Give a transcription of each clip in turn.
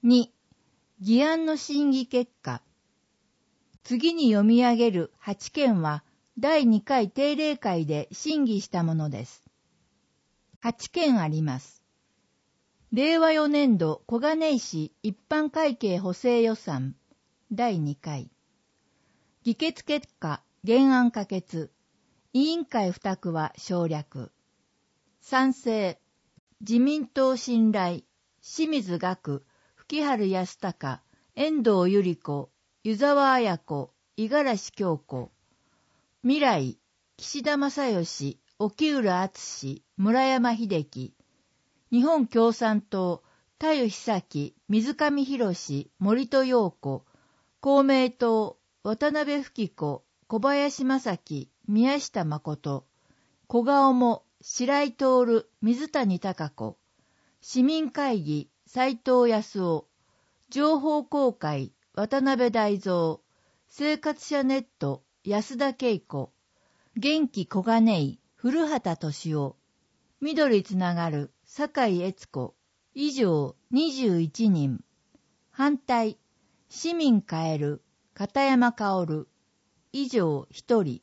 2、議案の審議結果。次に読み上げる8件は第2回定例会で審議したものです。8件あります。令和4年度小金井市一般会計補正予算第2回。議決結果、原案可決。委員会付託は省略。賛成。自民党信頼、清水岳、吹春康隆、遠藤百合子、湯沢綾子、五十嵐京子。未来、岸田正義、沖浦敦、村山秀樹。日本共産党、田湯久樹、水上博、森戸陽子。公明党、渡辺富子、小林正樹、宮下誠。小顔も、白井徹、水谷貴子。市民会議、斉藤康夫。情報公開、渡辺大蔵。生活者ネット、安田恵子。元気小金井、古畑敏夫。緑つながる、酒井悦子。以上21人。反対、市民変える、片山薫。以上1人。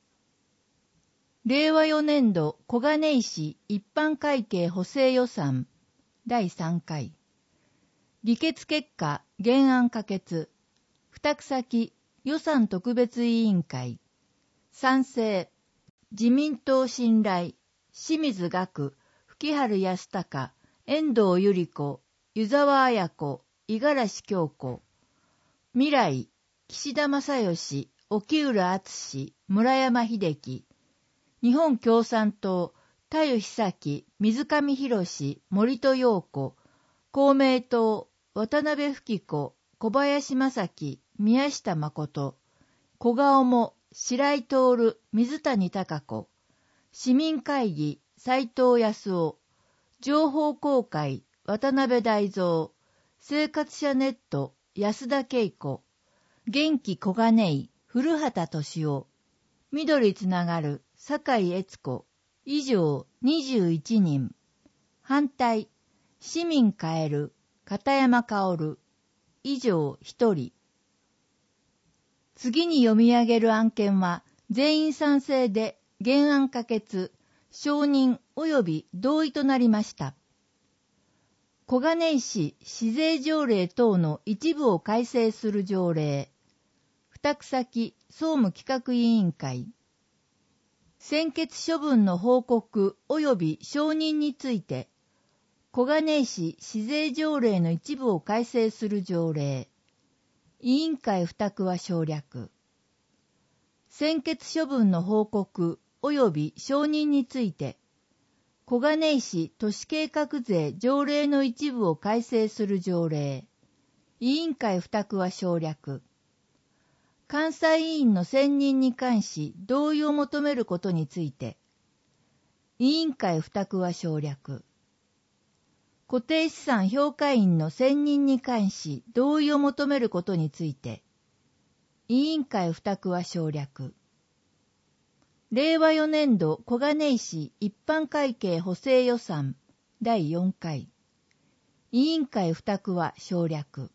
令和4年度小金井市一般会計補正予算第3回。議決結果、原案可決。付託先、予算特別委員会。賛成。自民党信頼、清水岳、吹春康隆、遠藤百合子、湯沢綾子、五十嵐京子。未来、岸田正義、沖浦敦、村山秀樹。日本共産党、田湯久樹、水上博、森戸陽子。公明党、渡辺富子、小林正樹、宮下誠。小顔も、白井徹、水谷貴子。市民会議、斉藤康夫。情報公開、渡辺大蔵。生活者ネット、安田恵子。元気小金井、古畑敏夫。緑つながる、酒井悦子。以上21人。反対、市民変える、片山薫。以上1人。次に読み上げる案件は、全員賛成で原案可決、承認及び同意となりました。小金井市市税条例等の一部を改正する条例。付託先、総務企画委員会。専決処分の報告及び承認について、小金井市市税条例の一部を改正する条例。委員会付託は省略。専決処分の報告及び承認について、小金井市都市計画税条例の一部を改正する条例。委員会付託は省略。監査委員の選任に関し同意を求めることについて、委員会付託は省略。固定資産評価員の選任に関し同意を求めることについて、委員会付託は省略。令和4年度小金井市一般会計補正予算第4回。委員会付託は省略。